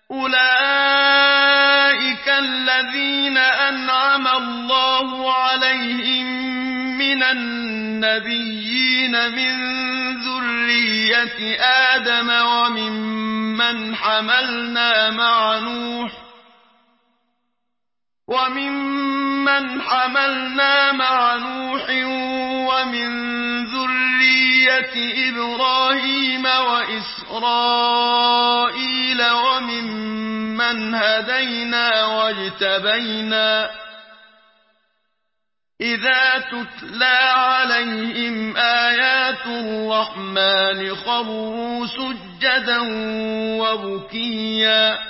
أولئك الذين أنعم الله عليهم من النبيين من ذرية آدم وممن حملنا مع نوح ومن ذرية إبراهيم وإسرائيل وممن هدينا واجتبينا إذا تتلى عليهم آيات الرحمن خروا سجدا وبكيا